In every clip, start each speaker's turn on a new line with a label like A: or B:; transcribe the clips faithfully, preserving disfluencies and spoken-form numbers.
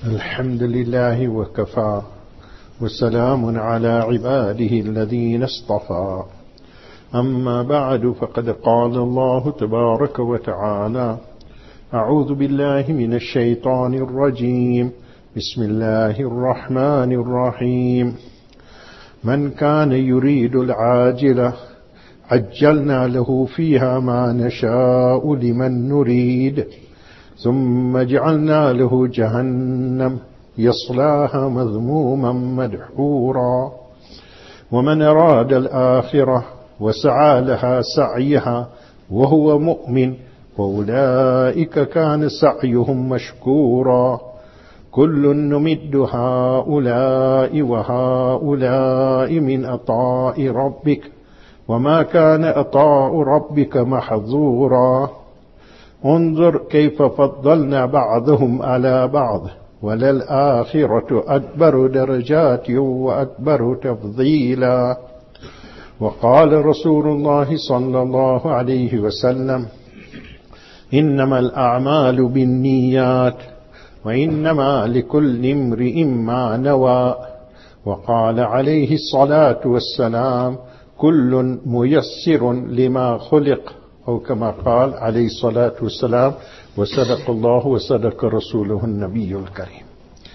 A: الحمد لله وكفى وسلام على عباده الذين اصطفى أما بعد فقد قال الله تبارك وتعالى أعوذ بالله من الشيطان الرجيم بسم الله الرحمن الرحيم من كان يريد العاجلة عجلنا له فيها ما نشاء لمن نريد ثم جعلنا له جهنم يصلاها مذموما مدحورا ومن أراد الآخرة وسعى لها سعيها وهو مؤمن فأولئك كان سعيهم مشكورا كل نمد هؤلاء وهؤلاء من عطاء ربك وما كان عطاء ربك محظورا انظر كيف فضلنا بعضهم على بعض وللآخرة أكبر درجات وأكبر تفضيلا وقال رسول الله صلى الله عليه وسلم إنما الأعمال بالنيات وإنما لكل امرئ ما نوى وقال عليه الصلاة والسلام كل ميسر لما خلق أو كما قال عليه الصلاة والسلام وصدق الله وصدق رسوله النبي الكريم.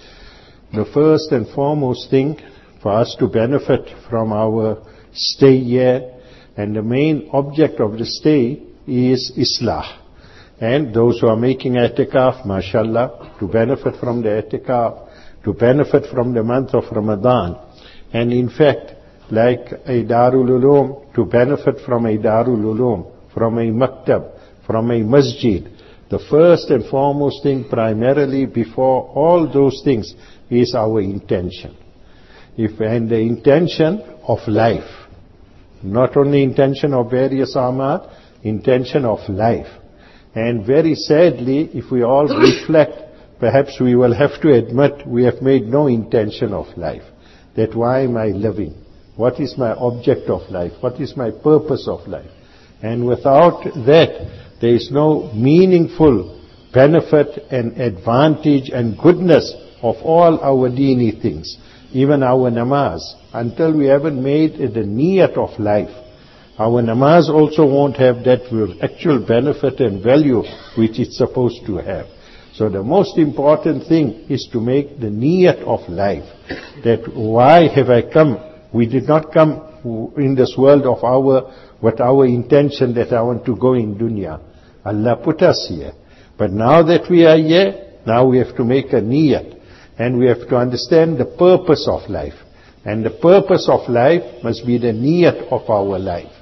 A: The first and foremost thing for us to benefit from our stay here, and the main object of the stay is Islah. And those who are making i'tikaf, mashallah, to benefit from the i'tikaf, to benefit from the month of Ramadan. And in fact, like a Darul Uloom, to benefit from a Darul Uloom, from a maktab, from a masjid. The first and foremost thing, primarily before all those things, is our intention. If and the intention of life, not only intention of various amal, intention of life. And very sadly, if we all reflect, perhaps we will have to admit we have made no intention of life. That why am I living? What is my object of life? What is my purpose of life? And without that, there is no meaningful benefit and advantage and goodness of all our deeni things, even our namaz. Until we haven't made it a niyat of life, our namaz also won't have that actual benefit and value which it's supposed to have. So the most important thing is to make the niyat of life. That why have I come? We did not come in this world of our, with our intention that I want to go in dunya. Allah put us here. But now that we are here, now we have to make a niyat. And we have to understand the purpose of life. And the purpose of life must be the niyat of our life.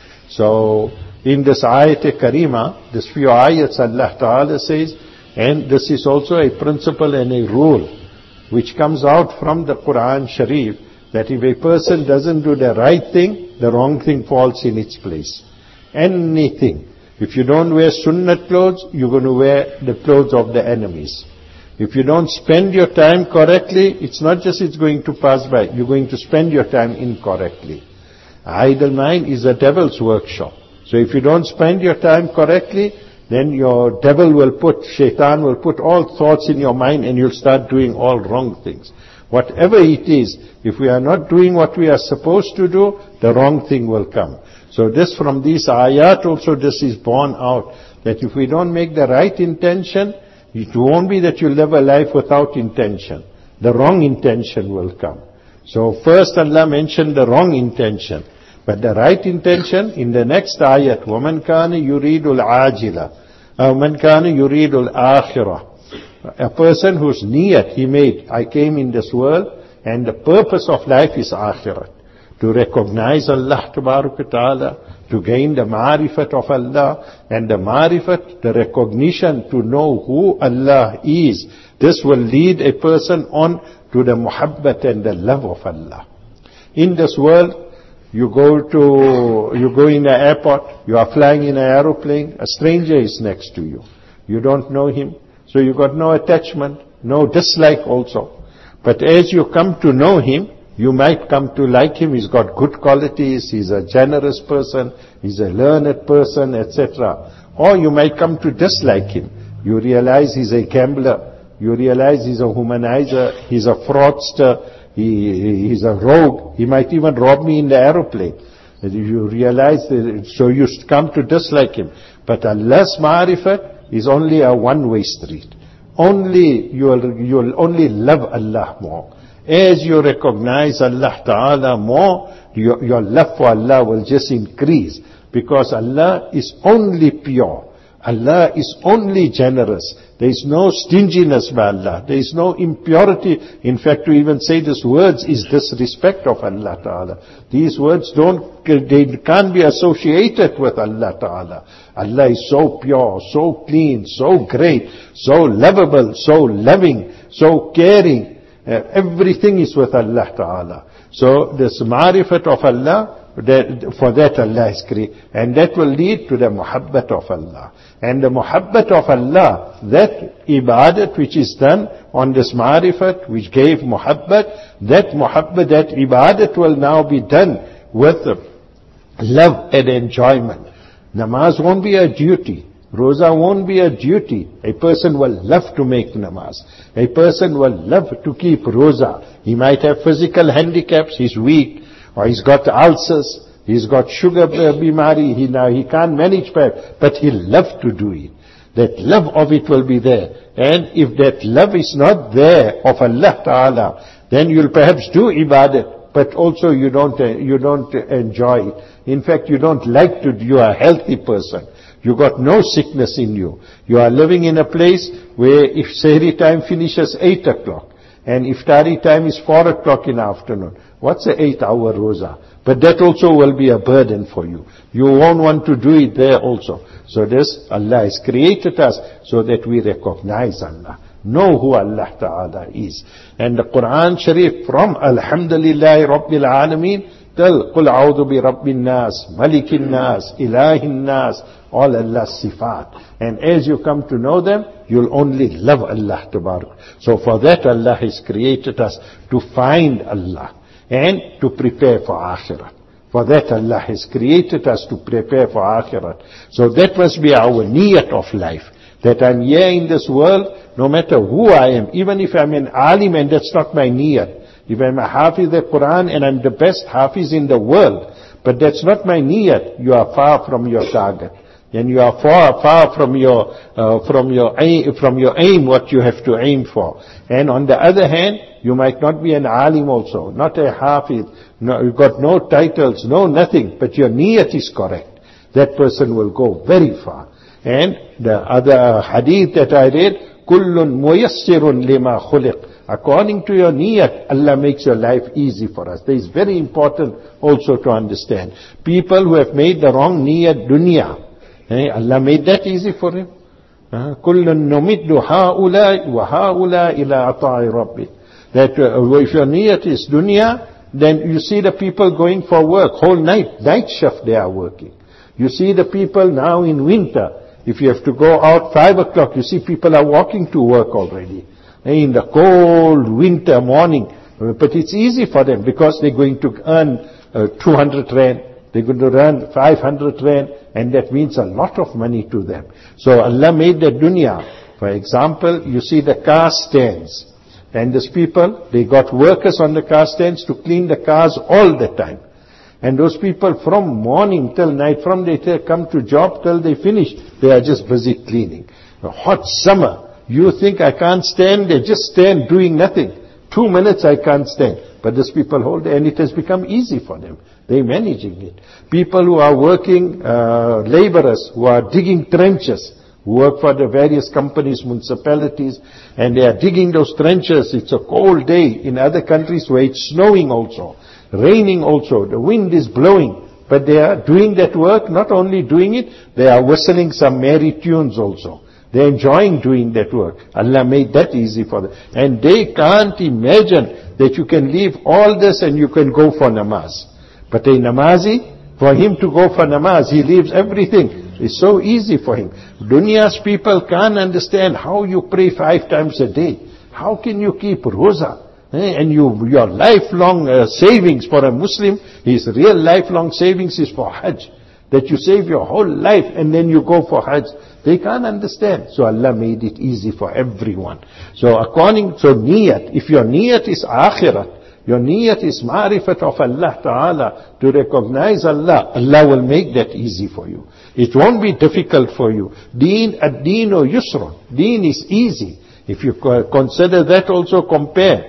A: So, in this ayat karima, this few ayats Allah Ta'ala says, and this is also a principle and a rule, which comes out from the Quran Sharif, that if a person doesn't do the right thing, the wrong thing falls in its place. Anything. If you don't wear sunnat clothes, you're going to wear the clothes of the enemies. If you don't spend your time correctly, it's not just it's going to pass by, you're going to spend your time incorrectly. Idle mind is a devil's workshop. So if you don't spend your time correctly, then your devil will put, shaitan will put all thoughts in your mind and you'll start doing all wrong things. Whatever it is, if we are not doing what we are supposed to do, the wrong thing will come. So this, from these ayat also, this is borne out, that if we don't make the right intention, it won't be that you live a life without intention. The wrong intention will come. So first Allah mentioned the wrong intention. But the right intention, in the next ayat, وَمَنْ كَانَ يُرِيدُ الْعَاجِلَةِ وَمَنْ كَانَ يُرِيدُ الْآخِرَةِ. A person whose niyat he made, I came in this world, and the purpose of life is akhirat. To recognize Allah Ta'ala, to gain the ma'rifat of Allah, and the ma'rifat, the recognition to know who Allah is. This will lead a person on to the muhabbat and the love of Allah. In this world, you go to, you go in the airport, you are flying in an aeroplane, a stranger is next to you. You don't know him, so you got no attachment, no dislike also. But as you come to know him, you might come to like him. He's got good qualities, he's a generous person, he's a learned person, et cetera. Or you might come to dislike him. You realize he's a gambler, you realize he's a humanizer, he's a fraudster, he, he's a rogue, he might even rob me in the aeroplane. You realize that, so you come to dislike him. But Allah's ma'rifat is only a one-way street. Only, you'll, you'll only love Allah more. As you recognize Allah Ta'ala more, your, your love for Allah will just increase. Because Allah is only pure. Allah is only generous. There is no stinginess by Allah. There is no impurity. In fact, to even say these words is disrespect of Allah Ta'ala. These words don't, they can't be associated with Allah Ta'ala. Allah is so pure, so clean, so great, so lovable, so loving, so caring. Uh, everything is with Allah Ta'ala. So this ma'rifat of Allah, that, for that Allah is created. And that will lead to the muhabbat of Allah. And the muhabbat of Allah, that ibadat which is done on this ma'rifat, which gave muhabbat, that muhabbat, that ibadat will now be done with love and enjoyment. Namaz won't be a duty. Roza won't be a duty. A person will love to make namaz. A person will love to keep roza. He might have physical handicaps, he's weak, or he's got ulcers, he's got sugar bimari, he now he can't manage, but he'll love to do it. That love of it will be there. And if that love is not there of Allah Ta'ala, then you'll perhaps do ibadat, but also you don't, you don't enjoy it. In fact, you don't like to, you are a healthy person. You got no sickness in you. You are living in a place where if Sehri time finishes eight o'clock, and iftari time is four o'clock in the afternoon, what's an eight hour roza? But that also will be a burden for you. You won't want to do it there also. So this, Allah has created us so that we recognize Allah. Know who Allah Ta'ala is. And the Quran Sharif from Alhamdulillahi Rabbil Alameen till Qul A'udhu Bi Rabbin Nas, Malikin Nas, Ilahin Nas, all Allah's sifat. And as you come to know them, you'll only love Allah Tabarak. So for that Allah has created us to find Allah and to prepare for Akhirat. For that Allah has created us to prepare for Akhirat. So that must be our niyat of life. That I'm here in this world, no matter who I am, even if I'm an alim and that's not my niyat. If I'm a hafiz of Quran and I'm the best hafiz in the world, but that's not my niyat, you are far from your target. And you are far, far from your, uh, from your aim, from your aim, what you have to aim for. And on the other hand, you might not be an alim also, not a hafiz, no, you've got no titles, no nothing, but your niyat is correct. That person will go very far. And the other hadith that I read, kullun muyassirun lima khuliq. According to your niyat, Allah makes your life easy for us. That is very important also to understand. People who have made the wrong niyat dunya, eh, Allah made that easy for him. Kullun numiddu ha'ulai wa ha'ulai ila ata'i rabbi. That uh, if your niyat is dunya, then you see the people going for work, whole night, night shift they are working. You see the people now in winter, if you have to go out five o'clock, you see people are walking to work already. In the cold winter morning. But it's easy for them because they're going to earn uh, two hundred rand. They're going to earn five hundred rand. And that means a lot of money to them. So Allah made the dunya. For example, you see the car stands. And these people, they got workers on the car stands to clean the cars all the time. And those people from morning till night, from they come to job till they finish, they are just busy cleaning. A hot summer. You think I can't stand, they just stand doing nothing. Two minutes I can't stand. But these people hold, and it has become easy for them. They're managing it. People who are working, uh, laborers who are digging trenches, who work for the various companies, municipalities, and they are digging those trenches. It's a cold day in other countries where it's snowing also, raining also, the wind is blowing. But they are doing that work, not only doing it, they are whistling some merry tunes also. They're enjoying doing that work. Allah made that easy for them. And they can't imagine that you can leave all this and you can go for namaz. But a namazi, for him to go for namaz, he leaves everything. It's so easy for him. Dunya's people can't understand how you pray five times a day. How can you keep roza? Eh? And you, your lifelong uh, savings for a Muslim, his real lifelong savings is for Hajj. That you save your whole life and then you go for Hajj. They can't understand. So Allah made it easy for everyone. So according to niyat, if your niyat is akhirat, your niyat is ma'rifat of Allah Ta'ala, to recognize Allah, Allah will make that easy for you. It won't be difficult for you. Deen ad-deenu yusrun. Deen is easy. If you consider that, also compare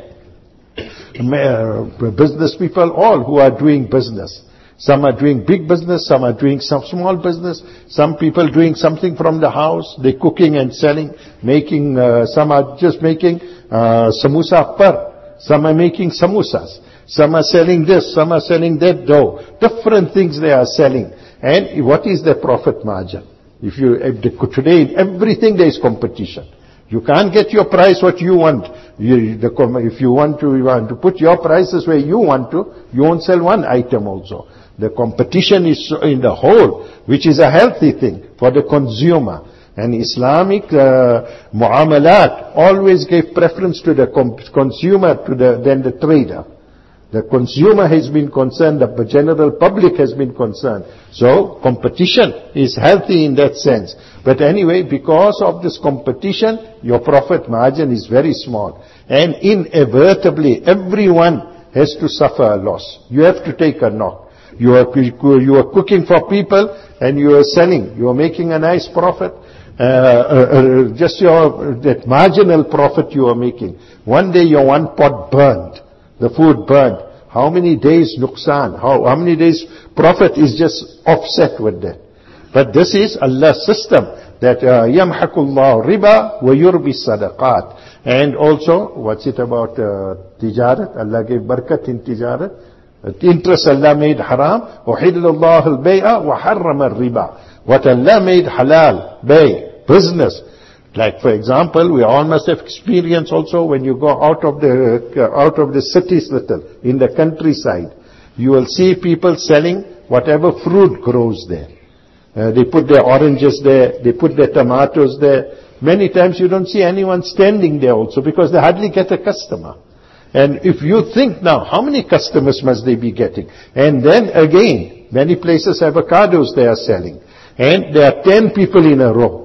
A: business people, all who are doing business. Some are doing big business, some are doing some small business, some people doing something from the house, they're cooking and selling, making, uh, some are just making uh, samosa par, some are making samosas, some are selling this, some are selling that dough, different things they are selling. And what is the profit margin? If you, if the, today in everything there is competition. You can't get your price what you want. You, the, if you want to, you want to put your prices where you want to, you won't sell one item also. The competition is in the whole, which is a healthy thing for the consumer. And Islamic uh, muamalat always gave preference to the com- consumer to the, than the trader. The consumer has been concerned, the general public has been concerned. So competition is healthy in that sense. But anyway, because of this competition, your profit margin is very small. And inevitably, everyone has to suffer a loss. You have to take a knock. You are, you are cooking for people and you are selling. You are making a nice profit. Uh, uh, uh, just your, that marginal profit you are making. One day your one pot burned. The food burned. How many days nuqsan? How, how many days profit is just offset with that? But this is Allah's system that يَمْحَكُ اللَّهُ riba wa yurbi sadaqat. And also, what's it about uh, tijarat? Allah gave barakat in tijarat. Interest Allah made haram. وَحِلَّ اللَّهُ الْبَيْءَ وَحَرَّمَ الرِّبَى. What Allah made halal, bay, business. Like for example, we all must have experience also when you go out of the uh, out of the cities little, in the countryside. You will see people selling whatever fruit grows there. Uh, they put their oranges there, they put their tomatoes there. Many times you don't see anyone standing there also because they hardly get a customer. And if you think now, how many customers must they be getting? And then again, many places avocados they are selling. And there are ten people in a row.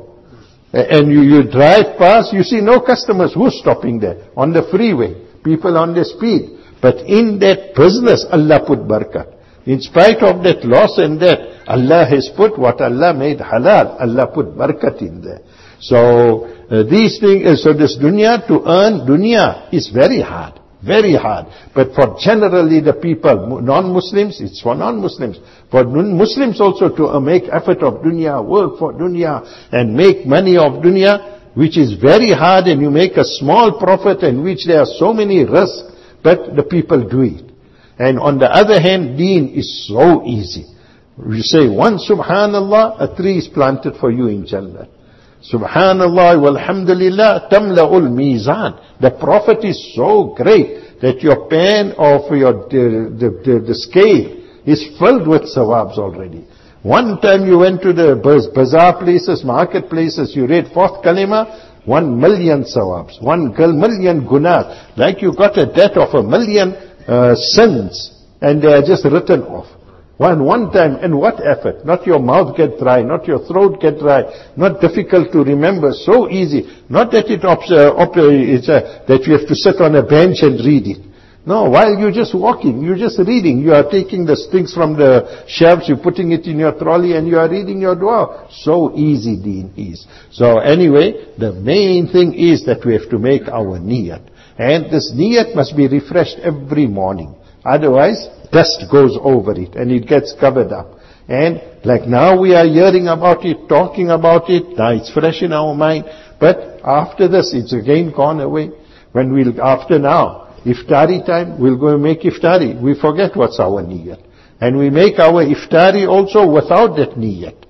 A: And you, you drive past, you see no customers. Who's stopping there? On the freeway. People on the speed. But in that business, Allah put barakat. In spite of that loss and that, Allah has put what Allah made halal. Allah put barakat in there. So, uh, these things, uh, so this dunya, to earn dunya is very hard. Very hard. But for generally the people, non-Muslims, it's for non-Muslims. For Muslims also to make effort of dunya, work for dunya, and make money of dunya, which is very hard, and you make a small profit in which there are so many risks, but the people do it. And on the other hand, deen is so easy. You say one subhanallah, a tree is planted for you in Jannah. Subhanallah walhamdulillah tamla'ul mizan. The Prophet is so great that your pen of your the, the, the, the scale is filled with sawabs already. One time you went to the bazaar places, marketplaces, you read fourth kalima, one million sawabs, one million gunas, like you got a debt of a million uh, sins, and they are just written off. One, one time, and what effort? Not your mouth get dry, not your throat get dry, not difficult to remember, so easy. Not that it ops, uh, op, uh, it's, uh, that you have to sit on a bench and read it. No, while you're just walking, you're just reading. You are taking the things from the shelves, you're putting it in your trolley, and you are reading your dua. So easy deen is. So anyway, the main thing is that we have to make our niyat. And this niyat must be refreshed every morning. Otherwise, dust goes over it and it gets covered up. And like now we are hearing about it, talking about it, now it's fresh in our mind. But after this, it's again gone away. When we'll, after now, iftari time, we'll go and make iftari. We forget what's our niyat. And we make our iftari also without that niyat.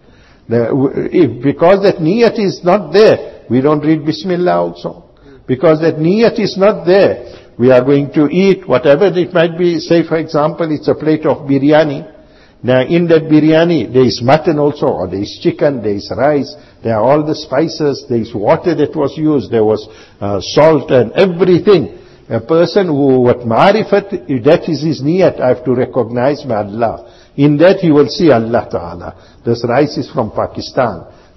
A: The, if, because that niyat is not there, we don't read Bismillah also. Because that niyat is not there. We are going to eat whatever it might be. Say for example, it's a plate of biryani. Now in that biryani, there is mutton also, or there is chicken, there is rice, there are all the spices, there is water that was used, there was uh, salt and everything. A person who, what ma'rifat, that is his niyat, I have to recognize my Allah. In that he will see Allah Ta'ala. This rice is from Pakistan.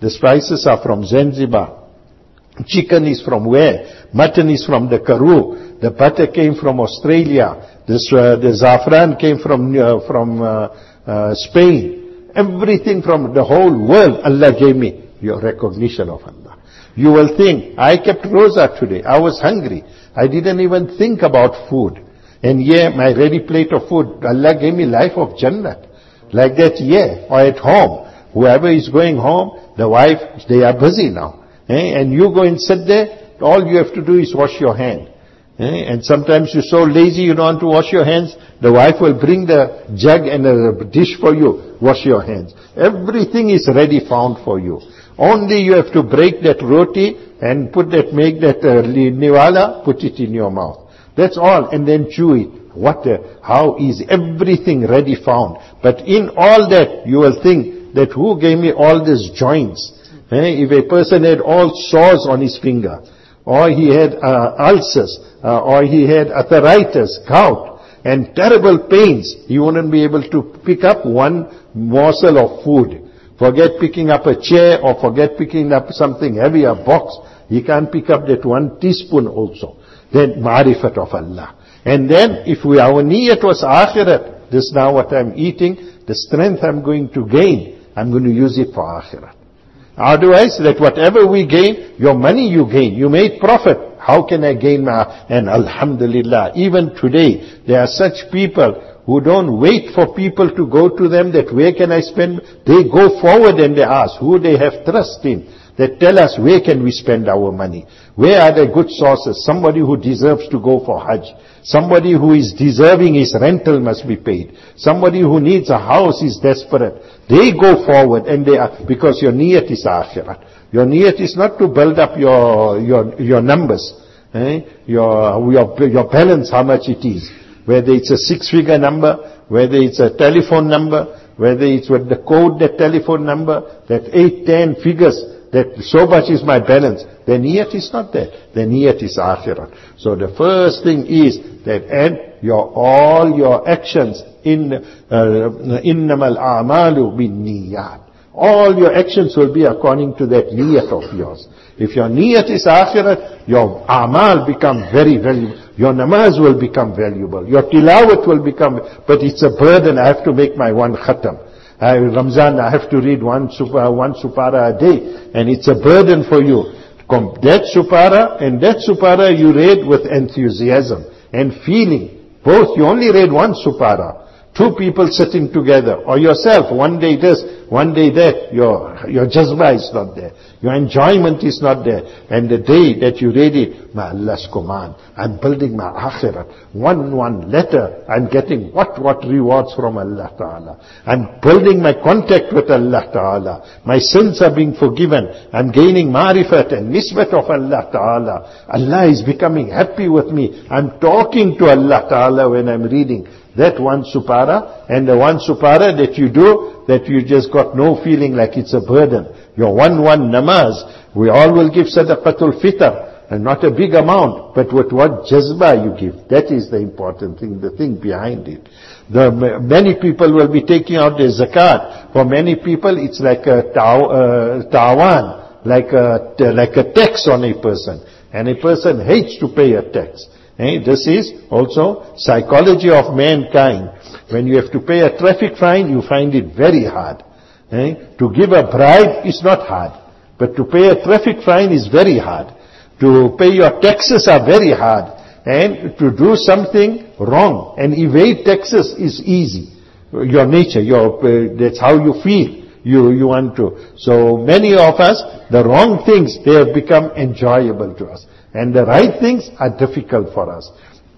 A: The spices are from Zanzibar. Chicken is from where? Mutton is from the Karoo. The butter came from Australia. This, uh, the saffron came from uh, from uh, uh, Spain. Everything from the whole world, Allah gave me. Your recognition of Allah. You will think, I kept rosa today. I was hungry. I didn't even think about food. And yeah, my ready plate of food, Allah gave me life of Jannah. Like that, yeah. Or at home. Whoever is going home, the wife, they are busy now. Eh? And you go and sit there, all you have to do is wash your hand. Eh? And sometimes you're so lazy you don't want to wash your hands. The wife will bring the jug and a dish for you. Wash your hands. Everything is ready found for you. Only you have to break that roti and put that, make that uh, niwala, put it in your mouth. That's all. And then chew it. What a, how easy. Everything ready found. But in all that, you will think that who gave me all these joints? Eh, if a person had all sores on his finger, or he had uh, ulcers, uh, or he had arthritis, gout, and terrible pains, he wouldn't be able to pick up one morsel of food. Forget picking up a chair, or forget picking up something heavy, a box. He can't pick up that one teaspoon also. Then ma'rifat of Allah. And then if we, our niyat was akhirat, this now what I'm eating, the strength I'm going to gain, I'm going to use it for akhirat. Otherwise, that whatever we gain, your money you gain, you made profit. How can I gain my, and alhamdulillah, even today, there are such people who don't wait for people to go to them that where can I spend, they go forward and they ask who they have trust in. They tell us where can we spend our money. Where are the good sources? Somebody who deserves to go for Hajj. Somebody who is deserving his rental must be paid. Somebody who needs a house is desperate. They go forward and they are, because your niyat is akhirat. Your niyat is not to build up your, your, your numbers. Eh? Your, your, your balance, how much it is. Whether it's a six-figure number, whether it's a telephone number, whether it's with the code, that telephone number, that eight, ten figures, that so much is my balance. The niyat is not there. The niyat is akhirat. So the first thing is that, and your, all your actions, in, uh, innamal a'malu bin niyat. All your actions will be according to that niyat of yours. If your niyat is akhirat, your amal become very valuable. Your namaz will become valuable. Your tilawat will become, but it's a burden. I have to make my one khatam. I, Ramzan, I have to read one, super, one supara a day, and it's a burden for you. That supara and that supara you read with enthusiasm and feeling. Both, you only read one supara. Two people sitting together, or yourself, one day this, one day that, your, your jazba is not there. Your enjoyment is not there. And the day that you read it, my Allah's command, I'm building my akhirat. One, one letter, I'm getting what, what rewards from Allah Ta'ala. I'm building my contact with Allah Ta'ala. My sins are being forgiven. I'm gaining ma'rifat and nisbat of Allah Ta'ala. Allah is becoming happy with me. I'm talking to Allah Ta'ala when I'm reading. That one supara, and the one supara that you do, that you just got no feeling like it's a burden. Your one one namaz, we all will give sadaqatul fitr, and not a big amount, but with what jazba you give. That is the important thing, the thing behind it. The many people will be taking out their zakat. For many people, it's like a taw, uh, tawan, like a like a tax on a person, and a person hates to pay a tax. Eh, this is also psychology of mankind. When you have to pay a traffic fine, you find it very hard. Eh? To give a bribe is not hard. But to pay a traffic fine is very hard. To pay your taxes are very hard. And to do something wrong and evade taxes is easy. Your nature, your, uh, that's how you feel. You, you want to. So many of us, the wrong things, they have become enjoyable to us. And the right things are difficult for us.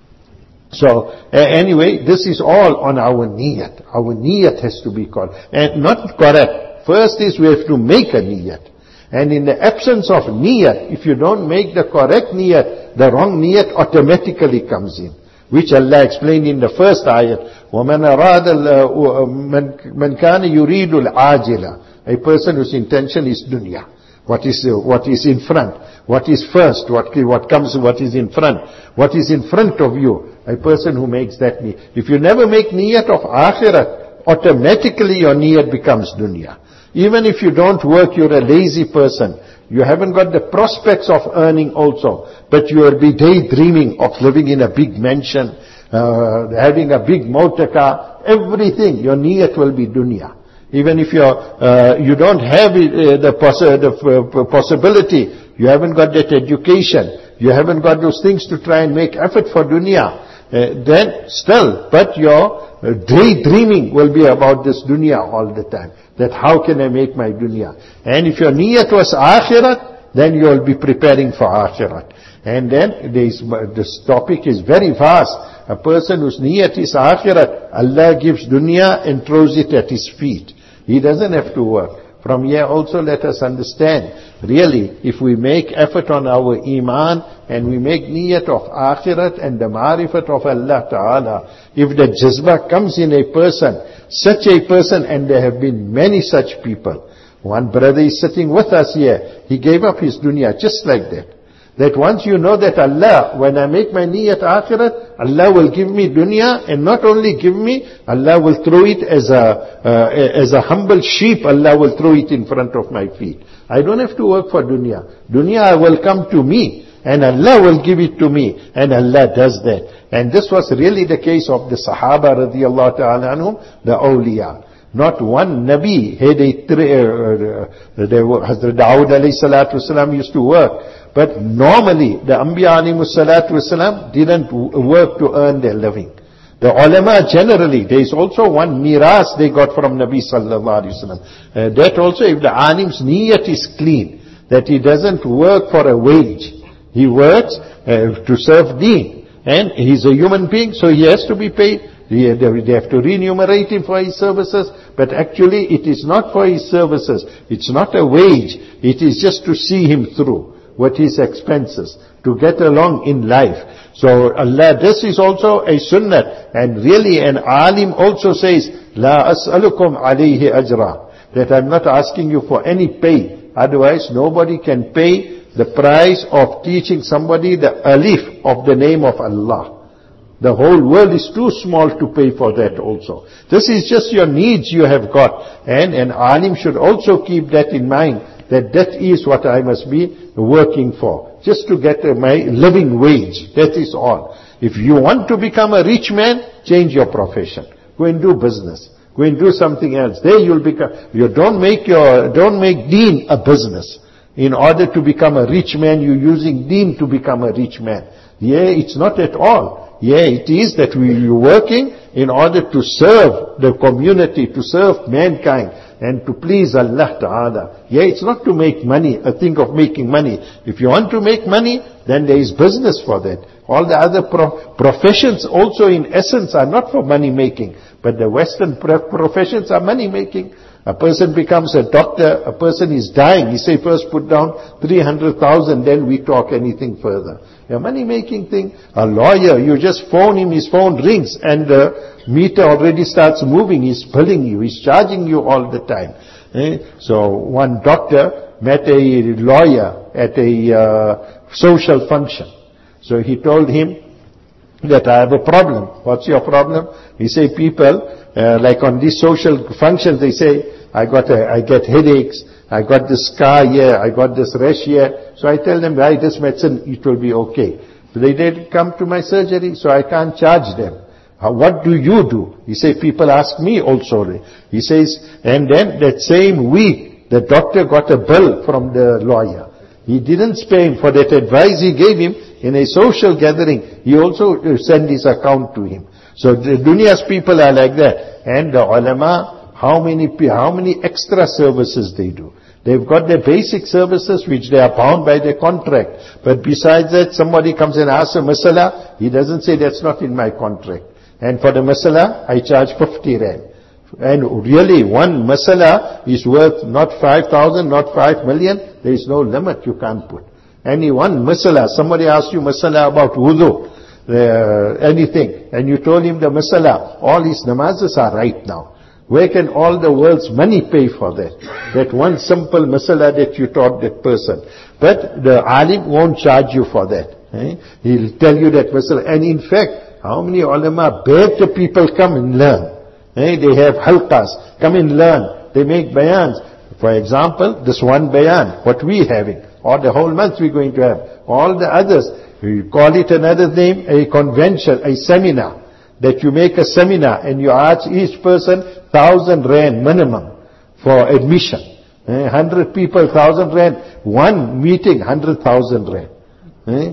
A: So, uh, anyway, this is all on our niyat. Our niyat has to be called. And not correct. First is we have to make a niyat. And in the absence of niyat, if you don't make the correct niyat, the wrong niyat automatically comes in. Which Allah explained in the first ayat. وَمَنْ أَرَادَ مَنْ كَانَ يُرِيدُ الْعَاجِلَ. A person whose intention is dunya. What is, uh, what is in front. What is first, what, what comes, what is in front. What is in front of you. A person who makes that niyat. If you never make niyat of akhirat, automatically your niyat becomes dunya. Even if you don't work, you're a lazy person. You haven't got the prospects of earning also, but you will be daydreaming of living in a big mansion, uh, having a big motor car, everything. Your niyat will be dunya. Even if you're, uh, you don't have uh, the, poss- the uh, possibility, you haven't got that education, you haven't got those things to try and make effort for dunya, uh, then still, but your uh, daydreaming will be about this dunya all the time. That how can I make my dunya? And if your niyat was akhirat, then you will be preparing for akhirat. And then this, this topic is very vast. A person whose niyat is akhirat, Allah gives dunya and throws it at his feet. He doesn't have to work. From here also let us understand, really, if we make effort on our iman and we make niyat of akhirat and the marifat of Allah Ta'ala, if the jazba comes in a person, such a person, and there have been many such people. One brother is sitting with us here, he gave up his dunya just like that. That once you know that Allah, when I make my niyat akhirat, Allah will give me dunya, and not only give me, Allah will throw it as a, uh, as a humble sheep, Allah will throw it in front of my feet. I don't have to work for dunya. Dunya will come to me, and Allah will give it to me, and Allah does that. And this was really the case of the Sahaba radiallahu ta'ala anhum, the awliya. Not one Nabi had a, uh, uh, Hazrat Dawood alayhi salatu wasalam used to work. But normally, the Anbiya alayhi salatu wasalam didn't work to earn their living. The ulama generally, there is also one miras they got from Nabi sallallahu alayhi wasallam. Uh, that also, if the alim's niyat is clean, that he doesn't work for a wage. He works uh, to serve deen. And he's a human being, so he has to be paid. They have to remunerate him for his services, but actually it is not for his services. It's not a wage. It is just to see him through. What his expenses, to get along in life. So Allah, this is also a sunnah. And really an alim also says, La as'alukum alayhi ajra. That I'm not asking you for any pay. Otherwise nobody can pay the price of teaching somebody the alif of the name of Allah. The whole world is too small to pay for that also. This is just your needs you have got. And an alim should also keep that in mind, that that is what I must be working for. Just to get my living wage. That is all. If you want to become a rich man, change your profession. Go and do business. Go and do something else. There you'll become, you don't make your, don't make deen a business. In order to become a rich man, you're using deen to become a rich man. Yeah, it's not at all. Yeah, it is that we are working in order to serve the community, to serve mankind, and to please Allah Ta'ala. Yeah, it's not to make money, a thing of making money. If you want to make money, then there is business for that. All the other pro- professions also in essence are not for money making, but the Western pro- professions are money making. A person becomes a doctor, a person is dying, he say first put down three hundred thousand, then we talk anything further. A money making thing. A lawyer, you just phone him, his phone rings and the meter already starts moving, he's billing you, he's charging you all the time. Eh? So one doctor met a lawyer at a uh, social function. So he told him that I have a problem. What's your problem? He say people, uh, like on these social functions, they say, I got a, I get headaches, I got this scar here, I got this rash here. So I tell them, buy this medicine, it will be okay. So they didn't come to my surgery, so I can't charge them. How, what do you do? He say, people ask me also. He says, and then that same week, the doctor got a bill from the lawyer. He didn't pay him for that advice he gave him in a social gathering. He also sent his account to him. So the dunya's people are like that. And the ulama, how many, how many extra services they do. They've got their basic services which they are bound by their contract. But besides that, somebody comes and asks a masala, he doesn't say that's not in my contract. And for the masala, I charge fifty rand. And really, one masala is worth not five thousand, not five million. There is no limit you can't put. Any one masala, somebody asks you masala about wudu, uh, anything, and you told him the masala, all his namazes are right now. Where can all the world's money pay for that? That one simple masala that you taught that person. But the alim won't charge you for that. Eh? He'll tell you that masala. And in fact, how many ulama beg the people come and learn? Eh? They have halqas, come and learn. They make bayans. For example, this one bayan, what we having, or the whole month we're going to have, all the others, we call it another name, a convention, a seminar, that you make a seminar and you ask each person thousand rand minimum for admission. Eh, hundred people, thousand rand, one meeting, hundred thousand rand. Eh?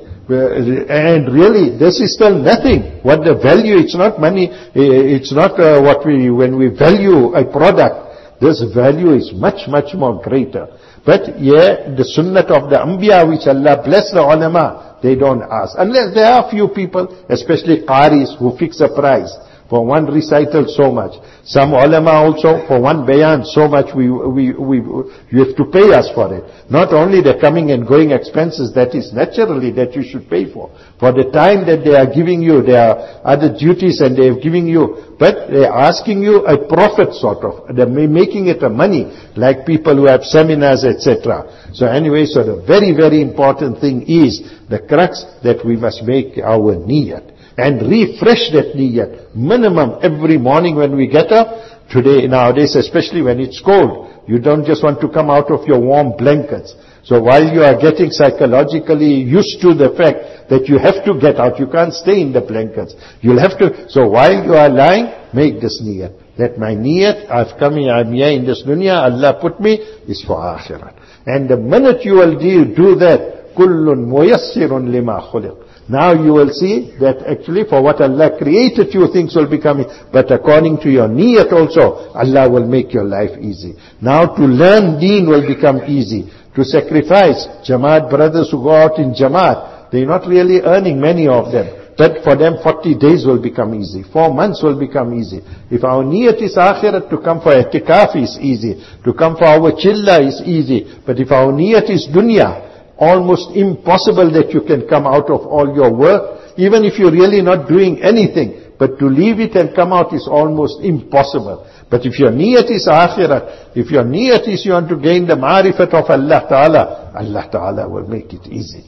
A: And really, this is still nothing. What the value, it's not money, it's not uh, what we, when we value a product, this value is much, much more greater. But yeah, the sunnah of the Anbiya, which Allah bless the ulama, they don't ask. Unless there are few people, especially qaris, who fix a price. For one recital, so much. Some ulama also, for one bayan, so much we, we, we, you have to pay us for it. Not only the coming and going expenses, that is naturally that you should pay for. For the time that they are giving you, there are other duties and they are giving you, but they are asking you a profit sort of. They're making it a money, like people who have seminars, et cetera. So anyway, so the very, very important thing is the crux that we must make our niyat. And refresh that niyyat. Minimum every morning when we get up. Today, nowadays, especially when it's cold, you don't just want to come out of your warm blankets. So while you are getting psychologically used to the fact that you have to get out, you can't stay in the blankets. You'll have to, so while you are lying, make this niyyat. That my niyyat, I've come here, I'm here in this dunya, Allah put me, is for akhirat. And the minute you will do, do that, kullun muyassirun lima khuliq. Now you will see that actually for what Allah created you, things will become, but according to your niyat also, Allah will make your life easy. Now to learn deen will become easy. To sacrifice, Jamaat brothers who go out in Jamaat, they're not really earning, many of them. But for them forty days will become easy. Four months will become easy. If our niyat is akhirat, to come for i'tikaf is easy. To come for our chilla is easy. But if our niyat is dunya, almost impossible that you can come out of all your work, even if you're really not doing anything. But to leave it and come out is almost impossible. But if your niyat is akhirat, if your niyat is you want to gain the ma'rifat of Allah Ta'ala, Allah Ta'ala will make it easy.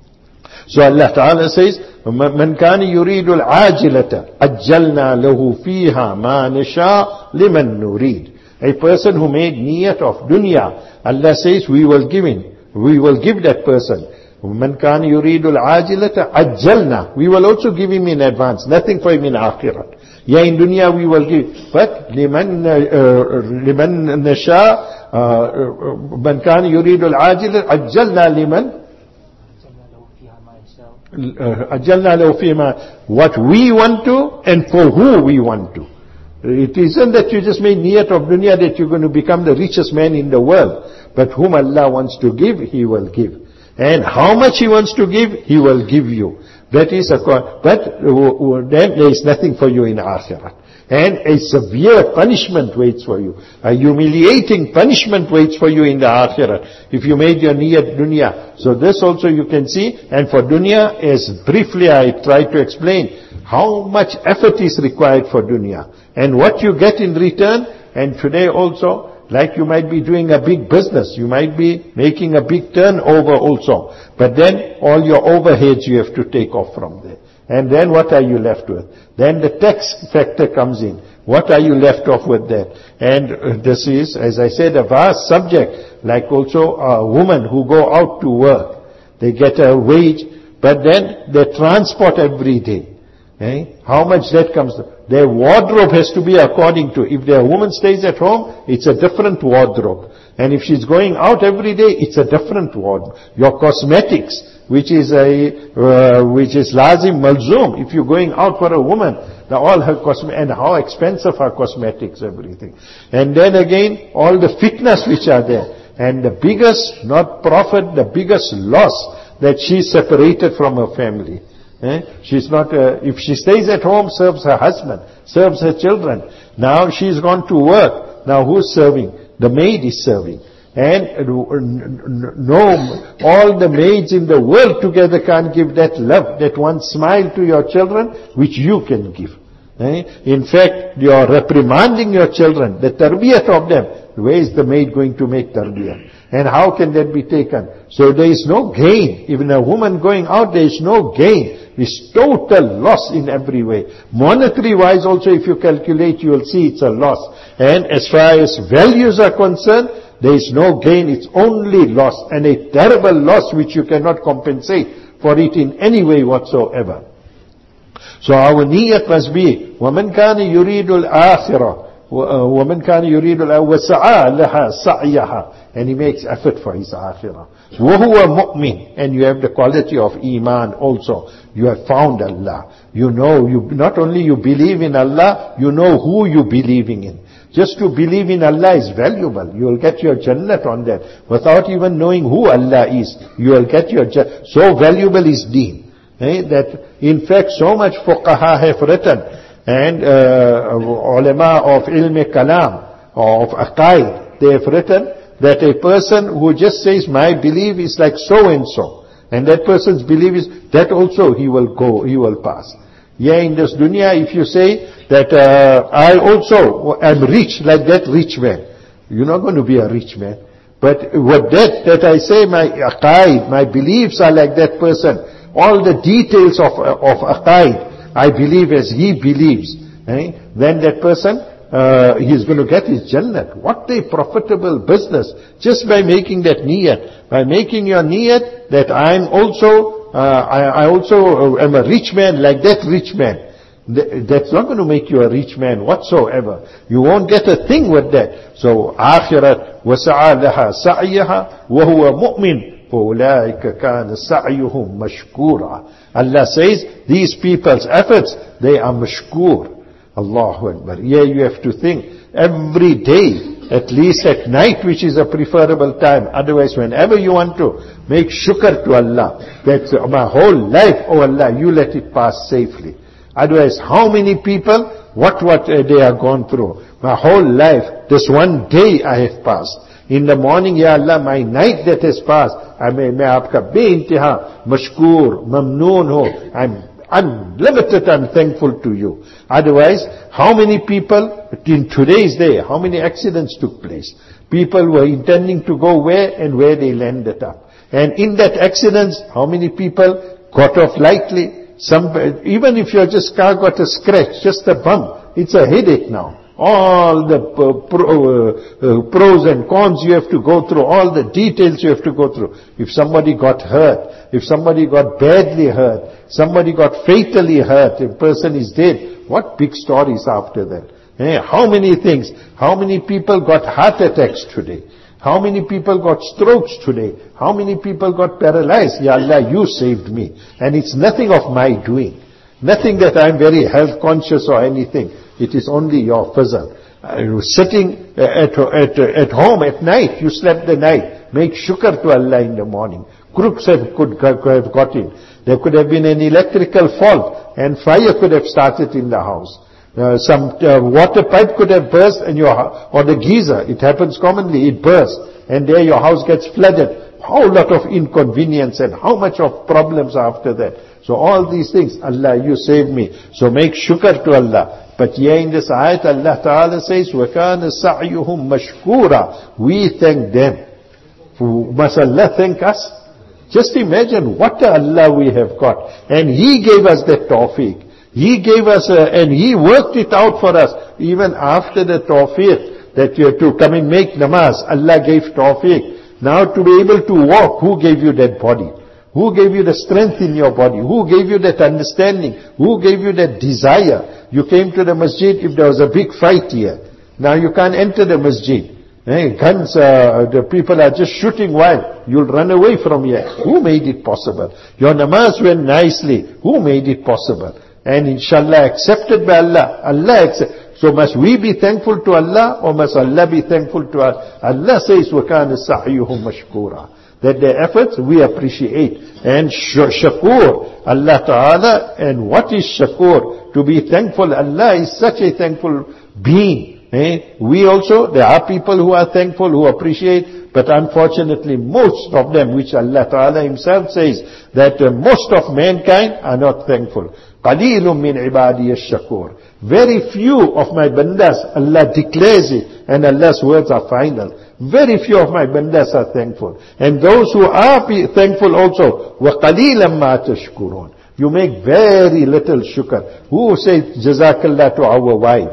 A: So Allah Ta'ala says, مَنْ كَانَ يُرِيدُ الْعَاجِلَةَ أَجَّلْنَا لَهُ فِيهَا مَا نَشَاءُ لِمَنْ نُرِيدُ. A person who made niyat of dunya, Allah says, we will give him. We will give that person. Man kana yuridu al-ajilata ajjalna. We will also give him in advance. Nothing for him in akhirat. Yeah, in dunya we will give. But liman liman nasha man kana yuridu al-ajilata ajjalna liman ajjalna lahu fima. What we want to and for who we want to. It isn't that you just made niyat of dunya that you're going to become the richest man in the world. But whom Allah wants to give, He will give. And how much He wants to give, He will give you. That is a, but then there is nothing for you in akhirat. And a severe punishment waits for you. A humiliating punishment waits for you in the akhirat. If you made your niyat dunya. So this also you can see. And for dunya, as briefly I tried to explain, how much effort is required for dunya. And what you get in return. And today also, like you might be doing a big business, you might be making a big turnover also. But then all your overheads you have to take off from there. And then what are you left with? Then the tax factor comes in. What are you left off with that? And uh, this is, as I said, a vast subject. Like also a woman who go out to work. They get a wage, but then they transport every day. Eh? How much that comes to? Their wardrobe has to be according to, if their woman stays at home, it's a different wardrobe. And if she's going out every day, it's a different wardrobe. Your cosmetics, which is a, uh, which is lazim malzoom, if you're going out for a woman, now all her cosmetics, and how expensive her cosmetics, everything. And then again, all the fitness which are there. And the biggest, not profit, the biggest loss, that she's separated from her family. Eh? She's not, uh, if she stays at home, serves her husband, serves her children. Now she's gone to work. Now who's serving? The maid is serving. And no, all the maids in the world together can't give that love, that one smile to your children, which you can give. Eh? In fact, you're reprimanding your children, the tarbiyat of them. Where is the maid going to make tarbiyat? And how can that be taken? So there is no gain. Even a woman going out, there is no gain. It's total loss in every way. Monetary wise also, if you calculate, you will see it's a loss. And as far as values are concerned, there is no gain, it's only loss, and a terrible loss which you cannot compensate for it in any way whatsoever. So our niyat must be, وَمَنْ كَانَ يُرِيدُ الْآخِرَةِ وَمَنْ كَانَ يُرِيدُ وَسَعَى لَهَا سَعْيَهَا, and he makes effort for his akhirah. وَهُوَ مُؤْمِن, and you have the quality of iman also. You have found Allah. You know, you not only you believe in Allah, you know who you believing in. Just to believe in Allah is valuable. You will get your Jannat on that. Without even knowing who Allah is, you will get your Jannat. So valuable is deen. Eh? That in fact so much fuqaha have written, and uh, ulama of ilm kalam, of aqaid, they have written that a person who just says my belief is like so and so, and that person's belief is that also he will go, he will pass. Yeah, in this dunya, if you say that uh, I also am rich like that rich man, you're not going to be a rich man. But with that, that I say my aqaid, my beliefs are like that person, all the details of of aqaid, I believe as he believes, eh? Then that person, uh, he's going to get his Jannat. What a profitable business, just by making that niyat. By making your niyat that I'm also, uh, I, I also am a rich man like that rich man. That's not going to make you a rich man whatsoever. You won't get a thing with that. So, akhirat, وَسَعَى لَهَا سَعْيَهَا وَهُوَ مُؤْمِنٌ فَأُولَٰئِكَ كَانَ سَعْيُهُمْ مَشْكُورًا. Allah says, these people's efforts, they are mashkur. Allahu Akbar. Yeah, you have to think, every day, at least at night, which is a preferable time. Otherwise, whenever you want to make shukr to Allah, that my whole life, oh Allah, you let it pass safely. Otherwise, how many people, what what uh, they are gone through. My whole life, this one day I have passed. In the morning, Ya Allah, my night that has passed, I may, may aapka be-intiha, mashkoor, mamnoon ho. I'm unlimited, I'm thankful to you. Otherwise, how many people, in today's day, how many accidents took place? People were intending to go where and where they landed up. And in that accidents, how many people got off lightly? Some, even if your just car got a scratch, just a bump, it's a headache now. All the uh, pro, uh, uh, pros and cons you have to go through, all the details you have to go through. If somebody got hurt, if somebody got badly hurt, somebody got fatally hurt, a person is dead, what big stories after that? Eh, how many things? How many people got heart attacks today? How many people got strokes today? How many people got paralyzed? Ya Allah, you saved me. And it's nothing of my doing. Nothing that I'm very health conscious or anything. It is only your fazl. Uh, sitting at, at, at home at night, you slept the night. Make shukr to Allah in the morning. Crooks have, could, could have got in. There could have been an electrical fault and fire could have started in the house. Uh, some uh, water pipe could have burst and your, or the geyser, it happens commonly, it bursts and there your house gets flooded. How lot of inconvenience and how much of problems after that. So all these things, Allah, you saved me. So make shukr to Allah. But here in this ayat, Allah Ta'ala says, وَكَانَ سَعْيُهُمْ مَشْكُورًا. We thank them. Must Allah thank us? Just imagine what a Allah we have got. And He gave us that tawfiq. He gave us, a, and He worked it out for us. Even after the tawfiq, that you have to come and make namaz, Allah gave tawfiq. Now to be able to walk, who gave you that body? Who gave you the strength in your body? Who gave you that understanding? Who gave you that desire? You came to the masjid if there was a big fight here. Now you can't enter the masjid. Hey, guns, uh, the people are just shooting wild. You'll run away from here. Who made it possible? Your namaz went nicely. Who made it possible? And inshallah accepted by Allah. Allah accept. So must we be thankful to Allah or must Allah be thankful to us? Allah says, وَكَانَ سَعْيُهُمْ مَشْكُورًا. That their efforts we appreciate. And shakur, Allah Ta'ala, and what is shakur? To be thankful, Allah is such a thankful being. Eh? We also, there are people who are thankful, who appreciate, but unfortunately most of them, which Allah Ta'ala Himself says, that uh, most of mankind are not thankful. قَلِيلٌ مِّنْ عِبَادِيَ الشَّكُورِ. Very few of my bandas, Allah declares it, and Allah's words are final. Very few of my bandas are thankful. And those who are thankful also, وَقَلِيلًا مَا تَشْكُرُونَ. You make very little shukr. Who says Jazakallah to our wives?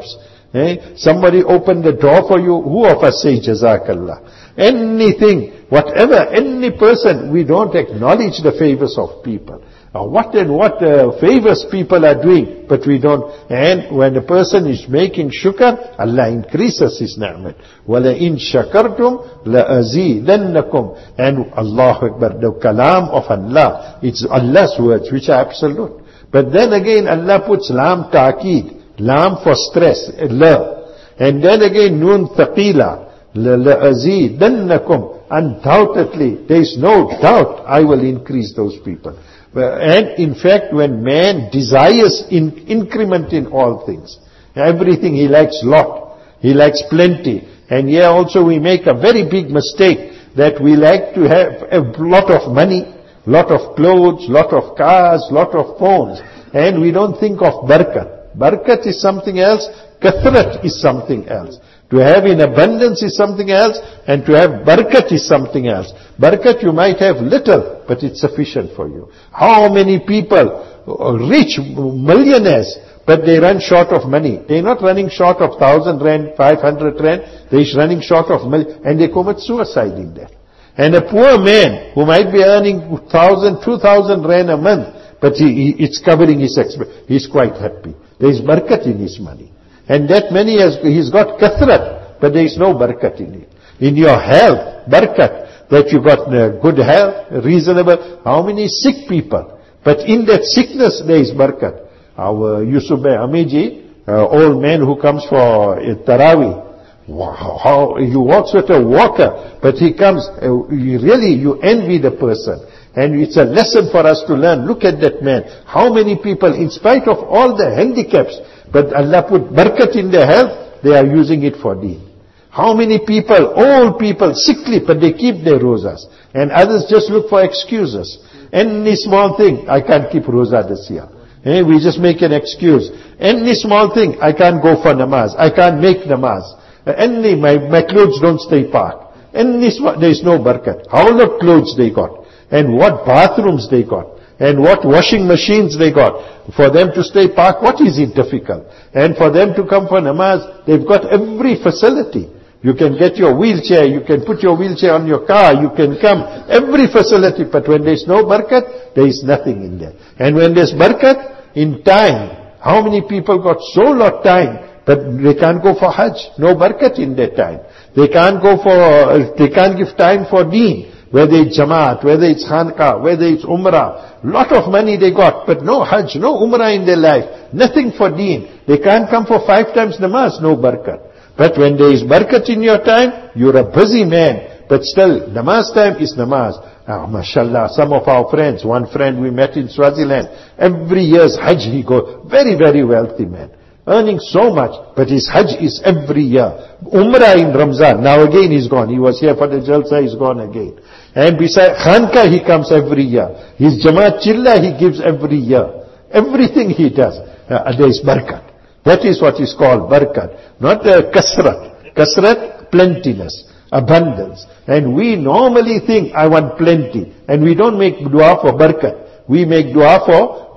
A: Eh? Somebody opened the door for you, who of us say Jazakallah? Anything, whatever, any person, we don't acknowledge the favors of people. Now, what and what uh, favors people are doing, but we don't. And when a person is making shukr, Allah increases his ni'mat. وَلَئِن شَكَرْتُمْ لَأَزِيدَنَّكُمْ. And Allah Akbar, the kalam of Allah, it's Allah's words, which are absolute. But then again, Allah puts lam ta'keed, lam for stress, la. And then again, nun thaqila, لَأَزِيدَنَّكُمْ. Undoubtedly, there is no doubt I will increase those people. And in fact, when man desires in increment in all things, everything he likes lot, he likes plenty. And here also we make a very big mistake that we like to have a lot of money, lot of clothes, lot of cars, lot of phones. And we don't think of barakat. Barakat is something else, kathrat is something else. To have in abundance is something else, and to have barakat is something else. Barakat you might have little, but it's sufficient for you. How many people, rich millionaires, but they run short of money. They're not running short of thousand rand, five hundred rand, they're running short of million, and they commit suicide in that. And a poor man who might be earning thousand, two thousand rand a month, but he, he, it's covering his expense, he's quite happy. There's barakat in his money. And that money has, he's got kathrat, but there is no barakat in it. In your health, barakat, that you got uh, good health, reasonable. How many sick people? But in that sickness there is barakat. Our Yusuf Bhai Amiji, uh, old man who comes for uh, Taraweeh, wow, how, he walks with a walker, but he comes, uh, you really, you envy the person. And it's a lesson for us to learn. Look at that man. How many people, in spite of all the handicaps, but Allah put barakat in their health, they are using it for deen. How many people, old people, sickly, but they keep their rosas. And others just look for excuses. Any small thing, I can't keep rosa this year. Eh, we just make an excuse. Any small thing, I can't go for namaz. I can't make namaz. Any, my, my clothes don't stay parked. Any small, there is no barakat. How much clothes they got? And what bathrooms they got? And what washing machines they got? For them to stay parked, what is it difficult? And for them to come for namaz, they've got every facility. You can get your wheelchair, you can put your wheelchair on your car, you can come, every facility. But when there's no barakat, there is nothing in there. And when there's barakat, in time, how many people got so lot time, but they can't go for Hajj? No barakat in their time. They can't go for, they can't give time for deen. Whether it's Jamaat, whether it's Khanqah, whether it's Umrah. Lot of money they got, but no Hajj, no Umrah in their life. Nothing for deen. They can't come for five times namaz, no barakat. But when there is barakat in your time, you're a busy man. But still, namaz time is namaz. Ah, mashallah, some of our friends, one friend we met in Swaziland, every year's Hajj he goes, very, very wealthy man. Earning so much, but his Hajj is every year. Umrah in Ramzan, now again he's gone. He was here for the Jalsa, he's gone again. And besides, Khanqah he comes every year. His Jamaat Chilla he gives every year. Everything he does, uh, there is barakat. That is what is called barakat. Not uh, kasrat. Kasrat, plentiness, abundance. And we normally think, I want plenty. And we don't make dua for barakat. We make dua for,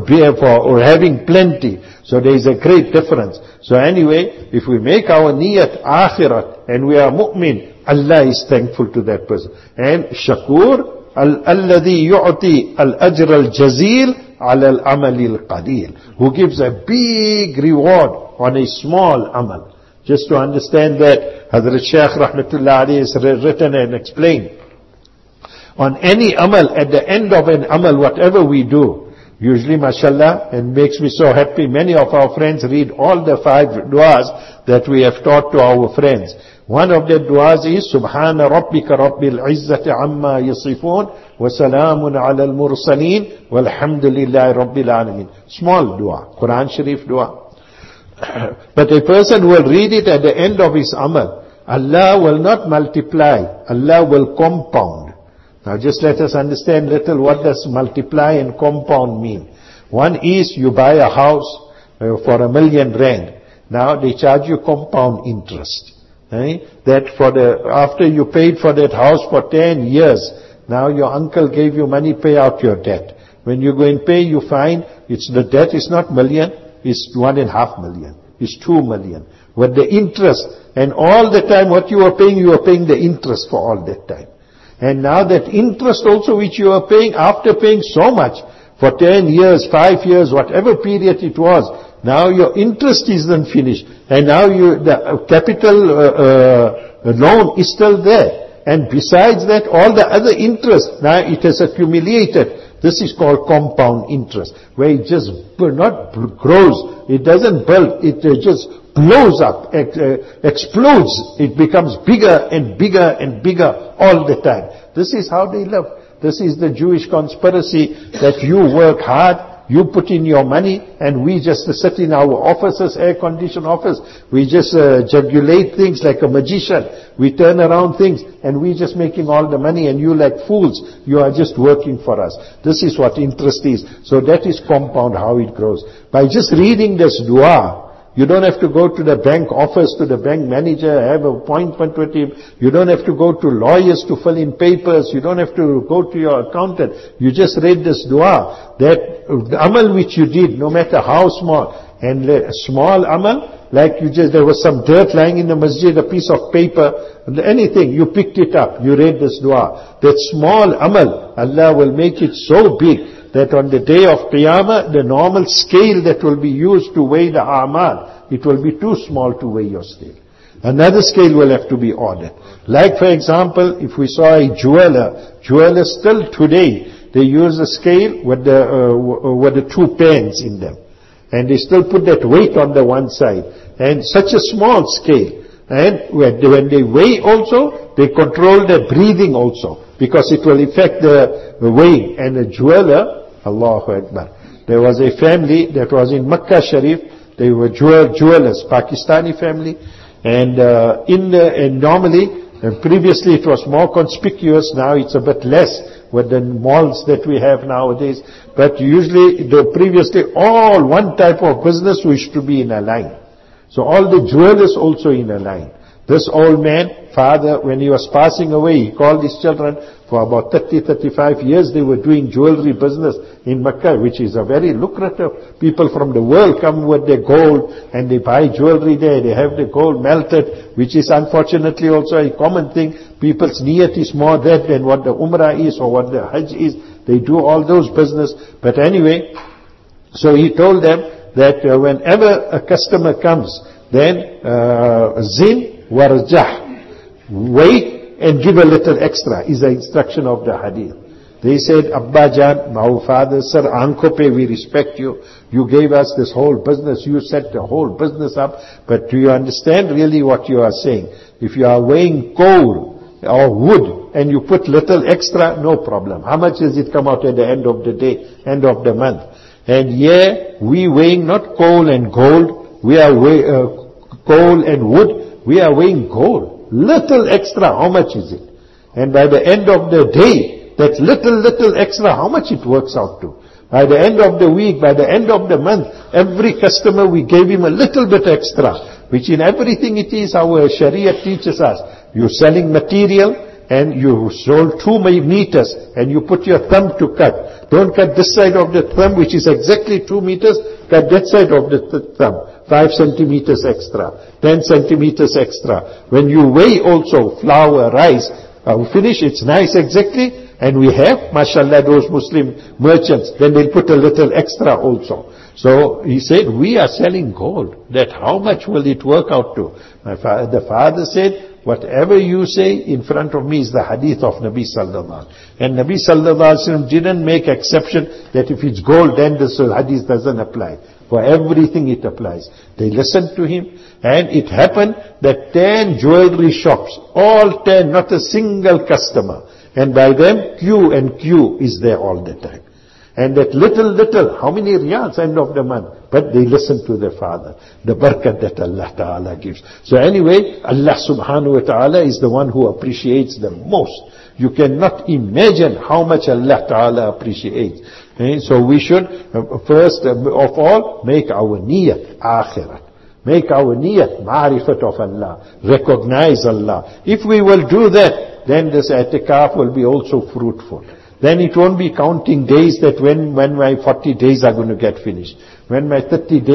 A: for having plenty. So there is a great difference. So anyway, if we make our niyat akhirat and we are mu'min, Allah is thankful to that person. And shakur, alladhi yu'ti al-ajr al-jazil ala al-amal al-qalil. Who gives a big reward on a small amal. Just to understand that, Hazrat Shaykh Rahmatullah alayhi has written and explained. On any amal, at the end of an amal, whatever we do, usually, mashallah, and makes me so happy, many of our friends read all the five du'as that we have taught to our friends. One of the du'as is, Subhana Rabbika Rabbil Izzati Amma Yasifun, wa Salamun ala al-Mursaleen, walhamdulillahi Rabbil Alameen. Small dua, Quran Sharif dua. But a person will read it at the end of his amal. Allah will not multiply, Allah will compound. Now just let us understand little what does multiply and compound mean. One is you buy a house uh, for a million rand. Now they charge you compound interest. Eh? That for the, after you paid for that house for ten years, now your uncle gave you money, pay out your debt. When you go and pay, you find it's the debt is not million, it's one and a half million. is two million. With the interest, and all the time what you are paying, you are paying the interest for all that time. And now that interest also which you are paying, after paying so much, for ten years, five years, whatever period it was, now your interest isn't finished. And now you, the capital uh, uh, loan is still there. And besides that, all the other interest, now it has accumulated. This is called compound interest, where it just not grows, it doesn't build, it just blows up, ex- uh, explodes. It becomes bigger and bigger and bigger all the time. This is how they live. This is the Jewish conspiracy, that you work hard, you put in your money, and we just sit in our offices, air-conditioned office. We just uh, jugulate things like a magician. We turn around things, and we just making all the money, and you like fools, you are just working for us. This is what interest is. So that is compound, how it grows. By just reading this dua, you don't have to go to the bank office, to the bank manager, have an appointment with him. You don't have to go to lawyers to fill in papers. You don't have to go to your accountant. You just read this dua. That amal which you did, no matter how small, and small amal, like you just, there was some dirt lying in the masjid, a piece of paper, anything, you picked it up, you read this dua. That small amal, Allah will make it so big, that on the day of Qiyamah, the normal scale that will be used to weigh the amal, it will be too small to weigh your scale. Another scale will have to be ordered. Like for example, if we saw a jeweler, jewelers still today, they use a scale with the, uh, with the two pens in them. And they still put that weight on the one side. And such a small scale. And when they, when they weigh also, they control their breathing also, because it will affect the weighing. And a jeweler, Allahu Akbar. There was a family that was in Makkah Sharif. They were jewel, jewelers, Pakistani family. And uh, in the, and normally, and previously it was more conspicuous. Now it's a bit less with the malls that we have nowadays. But usually, the previously, all one type of business used to be in a line. So all the jewelers also in a line. This old man, father, when he was passing away, he called his children. For about thirty, thirty-five years, they were doing jewelry business in Mecca, which is a very lucrative. People from the world come with their gold, and they buy jewelry there. They have the gold melted, which is unfortunately also a common thing. People's niyat is more that than what the Umrah is or what the Hajj is. They do all those business. But anyway, so he told them that uh, whenever a customer comes, then uh, zin warjah, wait and give a little extra, is the instruction of the hadith. They said, Abba Jan, our father, sir, aanko pe, we respect you. You gave us this whole business. You set the whole business up. But do you understand really what you are saying? If you are weighing coal or wood and you put little extra, no problem. How much does it come out at the end of the day, end of the month? And yeah, we weighing not coal and gold. We are weigh, uh, coal and wood. We are weighing gold. Little extra, how much is it? And by the end of the day, that little, little extra, how much it works out to? By the end of the week, by the end of the month, every customer we gave him a little bit extra, which in everything it is, our Sharia teaches us. You're selling material, and you sold two meters, and you put your thumb to cut. Don't cut this side of the thumb, which is exactly two meters, cut that side of the th- thumb. Five centimeters extra, ten centimeters extra. When you weigh also flour, rice, uh, finish, it's nice exactly, and we have, mashallah, those Muslim merchants, then they'll put a little extra also. So he said, we are selling gold. That how much will it work out to? My fa- the father said, whatever you say in front of me is the hadith of Nabi Sallallahu Alaihi Wasallam. And Nabi Sallallahu Alaihi Wasallam didn't make exception that if it's gold, then this hadith doesn't apply. For everything it applies. They listened to him, and it happened that ten jewelry shops, all ten, not a single customer. And by them, queue and queue is there all the time. And that little, little, how many riyals end of the month? But they listen to their father. The barakat that Allah Ta'ala gives. So anyway, Allah Subhanahu Wa Ta'ala is the one who appreciates them most. You cannot imagine how much Allah Ta'ala appreciates. And so we should, uh, first uh, of all, make our niyat akhirat. Make our niyat ma'rifat of Allah. Recognize Allah. If we will do that, then this i'tikaf will be also fruitful. Then it won't be counting days that when, when my forty days are going to get finished. When my thirty days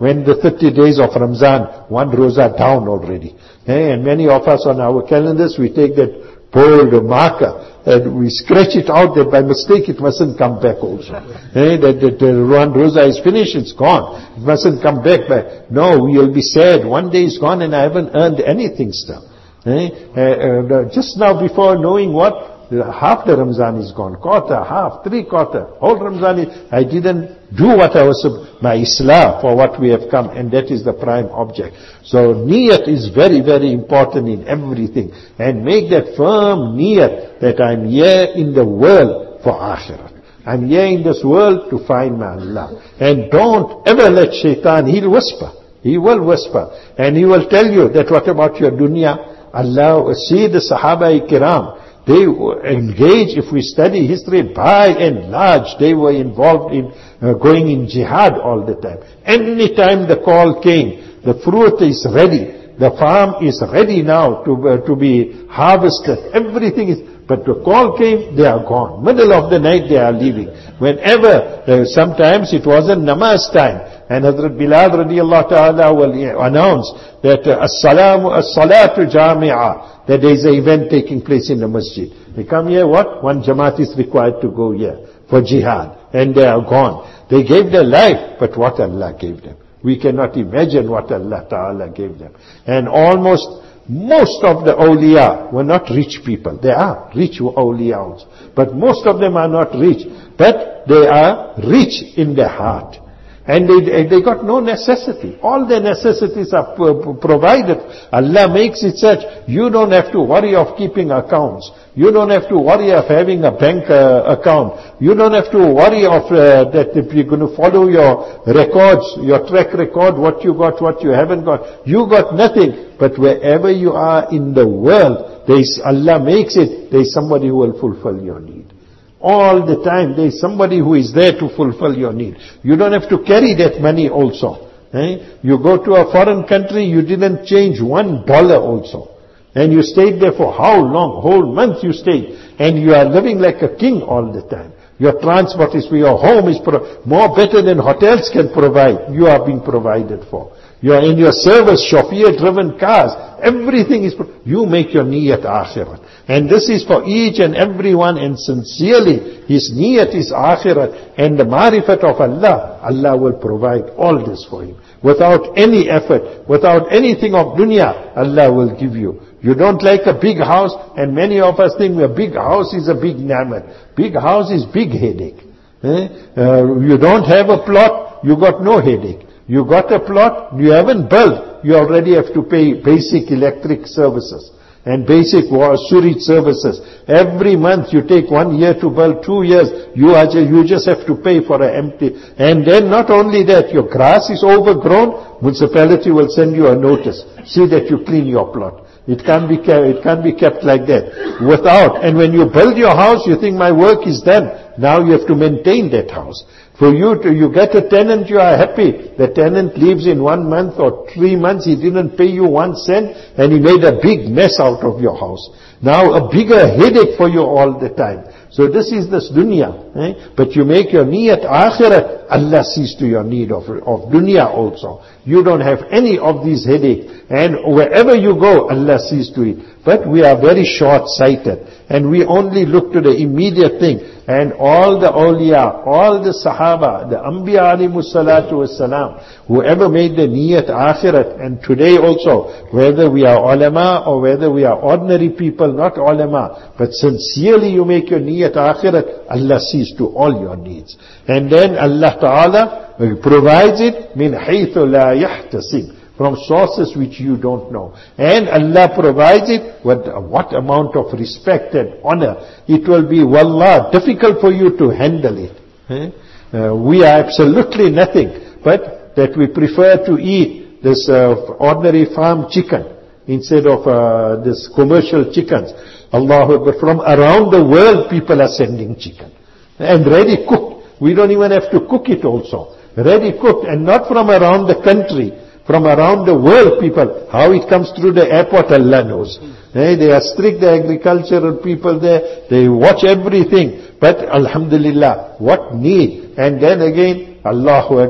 A: when the thirty days of Ramzan, one roza down already. Eh? And many of us on our calendars, we take that bold marker and we scratch it out that by mistake it mustn't come back also. eh? That, that uh, one roza is finished, it's gone. It mustn't come back. By, no, we'll be sad. One day is gone and I haven't earned anything still. Eh? Uh, uh, just now before knowing what, half the Ramzan is gone, quarter, half, three quarter, whole Ramzan is, I didn't do what I was, my islah for what we have come, and that is the prime object. So niyat is very, very important in everything, and make that firm niyat that I'm here in the world for akhirat. I'm here in this world to find my Allah. And don't ever let shaitan, he'll whisper, he will whisper, and he will tell you that what about your dunya? Allah, see the Sahaba Kiram, they engage, if we study history, by and large, they were involved in uh, going in jihad all the time. Any time the call came, the fruit is ready, the farm is ready now to, uh, to be harvested, everything is, but the call came, they are gone. Middle of the night they are leaving. Whenever, uh, sometimes it wasn't namaz time, and Hazrat Bilal radiallahu ta'ala will announce that uh, as-salamu as-salatu jami'ah, that there is an event taking place in the masjid. They come here, what? One jamaat is required to go here for jihad. And they are gone. They gave their life, but what Allah gave them. We cannot imagine what Allah Ta'ala gave them. And almost, most of the awliya were not rich people. They are rich awliya also. But most of them are not rich. But they are rich in their heart. And they, they got no necessity. All their necessities are provided. Allah makes it such, you don't have to worry of keeping accounts. You don't have to worry of having a bank uh, account. You don't have to worry of uh, that if you're going to follow your records, your track record, what you got, what you haven't got. You got nothing. But wherever you are in the world, there is, Allah makes it, there is somebody who will fulfill your need. All the time, there is somebody who is there to fulfill your need. You don't have to carry that money also. Eh? You go to a foreign country, you didn't change one dollar also. And you stayed there for how long? Whole month you stayed. And you are living like a king all the time. Your transport is, your home is pro- more better than hotels can provide. You are being provided for. You are in your service shop, driven cars. Everything is, pro- you make your niyat akhirat. And this is for each and every one, and sincerely, his niyat is akhirat. And the marifat of Allah, Allah will provide all this for him. Without any effort, without anything of dunya, Allah will give you. You don't like a big house, and many of us think a big house is a big ni'mat. Big house is big headache. Eh? Uh, you don't have a plot, you got no headache. You got a plot, you haven't built, you already have to pay basic electric services and basic sewage services. Every month you take one year to build, two years, you are just, you just have to pay for an empty. And then not only that, your grass is overgrown, municipality will send you a notice. See that you clean your plot. It can't be kept, it can't be kept like that. Without, and when you build your house, you think my work is done. Now you have to maintain that house. For you to, you get a tenant, you are happy. The tenant leaves in one month or three months, he didn't pay you one cent, and he made a big mess out of your house. Now a bigger headache for you all the time. So this is this dunya. Eh? But you make your niyat akhirat, Allah sees to your need of, of dunya also. You don't have any of these headache. And wherever you go, Allah sees to it. But we are very short-sighted. And we only look to the immediate thing. And all the awliya, all the sahaba, the anbiya alayhimu salatu wassalam, whoever made the niyat akhirat, and today also, whether we are ulama or whether we are ordinary people, not ulama, but sincerely you make your niyat akhirat, Allah sees to all your needs. And then Allah Ta'ala provides it min haythu la yahtasib, from sources which you don't know. And Allah provides it with what amount of respect and honor. It will be, wallah, difficult for you to handle it. Eh? Uh, we are absolutely nothing, but that we prefer to eat this uh, ordinary farm chicken instead of uh, this commercial chickens. Allahu Akbar. From around the world people are sending chicken. And ready cooked. We don't even have to cook it also. Ready cooked, and not from around the country. From around the world people, how it comes through the airport, Allah knows. Eh, they are strict, the agricultural people there, they watch everything. But Alhamdulillah, what need? And then again, Allahu Akbar.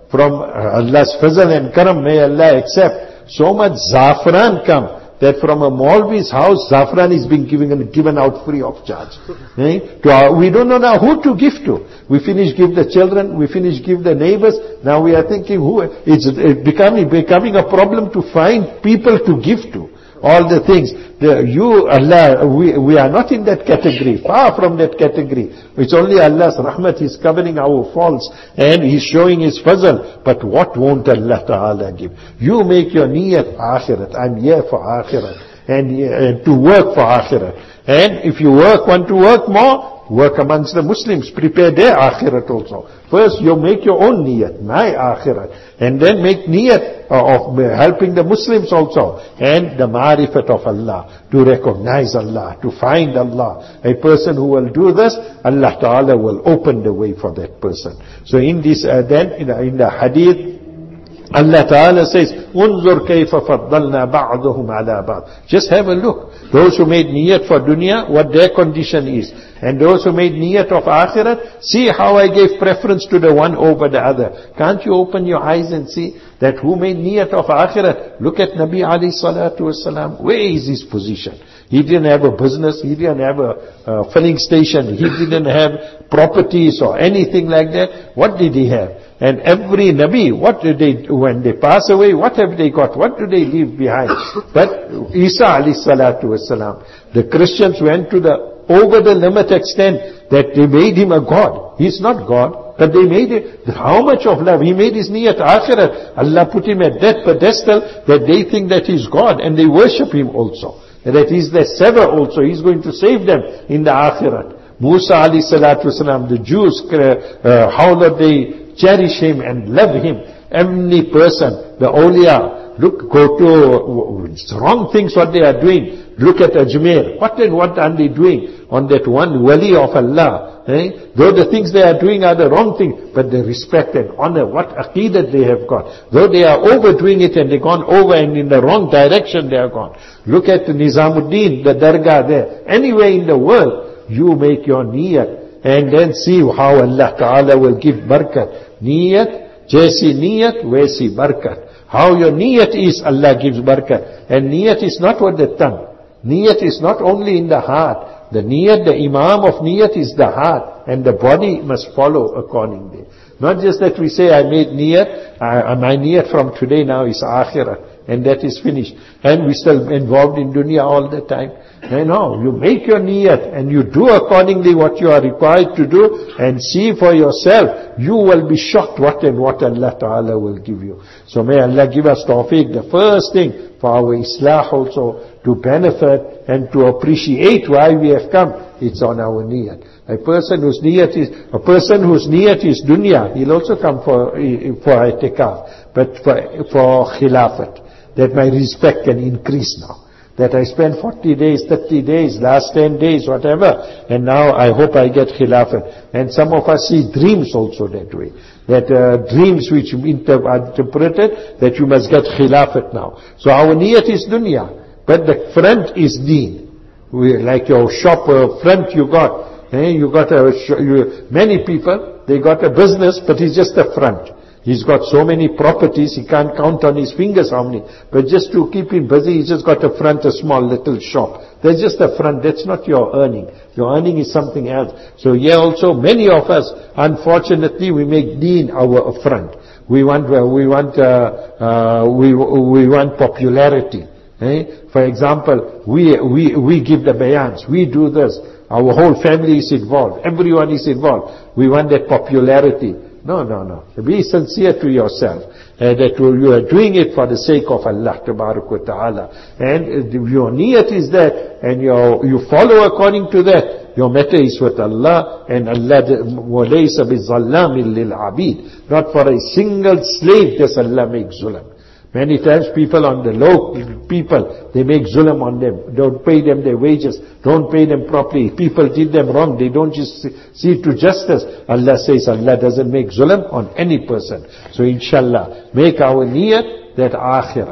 A: from Allah's fazl and karam, may Allah accept, so much zafran come, that from a Maulvi's house, zafran is being given, given out free of charge. Eh? To our, we don't know now who to give to. We finish give the children, we finish give the neighbors, now we are thinking who, it's becoming, becoming a problem to find people to give to. All the things, the, you, Allah, we, we are not in that category, far from that category. It's only Allah's rahmat, He's covering our faults, and He's showing His fazl. But what won't Allah Ta'ala give? You make your niyat akhirat, I'm here for akhirat, and, and to work for akhirat. And if you work, want to work more, work amongst the Muslims, prepare their akhirat also. First you make your own niyat, my akhirat, and then make niyat of helping the Muslims also, and the ma'rifat of Allah, to recognize Allah, to find Allah. A person who will do this, Allah Ta'ala will open the way for that person. So in this, uh, then in, uh, in the hadith, Allah Ta'ala says, "Unzur kayfa faddalna ba'dahum ala ba'd." Just have a look. Those who made niyat for dunya, what their condition is. And those who made niyat of akhirat, see how I gave preference to the one over the other. Can't you open your eyes and see that who made niyat of akhirat? Look at Nabi alayhi salatu wasalam. Where is his position? He didn't have a business, he didn't have a uh, filling station, he didn't have properties or anything like that. What did he have? And every Nabi, what did they do when they pass away? What have they got? What do they leave behind? But Isa alayhi salatu wasalam, the Christians went to the over the limit extent that they made him a God. He's not God, but they made it. How much of love? He made his niyat akhirat. Allah put him at that pedestal that they think that he's God, and they worship him also. And that he's their savior also. He's going to save them in the akhirat. Musa alayhi salatu wasalam, the Jews, uh, how that they cherish him and love him. Every person, the awliya, look, go to uh, wrong things what they are doing. Look at Ajmer. What and what are they doing on that one wali of Allah? Eh? Though the things they are doing are the wrong thing, but the respect and honor, what aqeedah they have got. Though they are overdoing it and they've gone over and in the wrong direction they are gone. Look at Nizamuddin, the dargah there. Anywhere in the world, you make your niyat and then see how Allah Ta'ala will give barakat. Niyat, jaisi niyat, waisi barakat. How your niyat is, Allah gives barakat. And niyat is not with the tongue. Niyat is not only in the heart. The niyat, the imam of niyat is the heart, and the body must follow accordingly. Not just that we say, I made niyat, I, my niyat from today now is akhirat, and that is finished. And we still involved in dunya all the time. No, no, you make your niyat, and you do accordingly what you are required to do, and see for yourself. You will be shocked what and what Allah Ta'ala will give you. So may Allah give us tawfiq. The first thing for our islah also, to benefit and to appreciate why we have come, it's on our niyat. A person whose niyat is, a person whose niyat is dunya, he'll also come for, for itikaf, but for, for khilafat, that my respect can increase now. That I spend forty days, thirty days, last ten days, whatever, and now I hope I get khilafat. And some of us see dreams also that way. That uh, dreams which inter- are interpreted, that you must get khilafat now. So our niyat is dunya. But the front is deen. We, like your shop uh, front you got. Eh, you got a, you, many people, they got a business, but it's just a front. He's got so many properties, he can't count on his fingers how many. But just to keep him busy, he's just got a front, a small little shop. That's just a front, that's not your earning. Your earning is something else. So here also, many of us, unfortunately, we make deen our front. We want, uh, we want, uh, uh, we, we want popularity. Eh? For example, we, we, we give the bayans, we do this, our whole family is involved, everyone is involved, we want that popularity. No, no, no. Be sincere to yourself, uh, that you are doing it for the sake of Allah Ta'ala. And your niyat is that, and your, you follow according to that. Your matter is with Allah, and Allah, وَلَيْسَ بِالظَّلَّامٍ لِلْعَبِيدِ. Not for a single slave does Allah make zulam. Many times people on the low people, they make zulam on them. Don't pay them their wages. Don't pay them properly. People did them wrong. They don't just see to justice. Allah says Allah doesn't make zulam on any person. So inshallah, make our niyat that akhirat.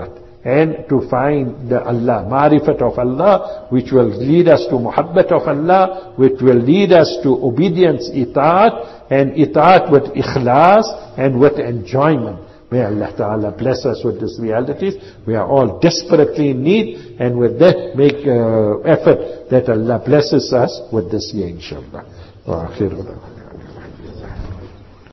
A: and to find the Allah, ma'rifat of Allah, which will lead us to muhabbat of Allah, which will lead us to obedience, itaat, and itaat with ikhlas and with enjoyment. May Allah Ta'ala bless us with these realities. We are all desperately in need, and with that make uh, effort that Allah blesses us with this year, inshallah. Wa akhiru.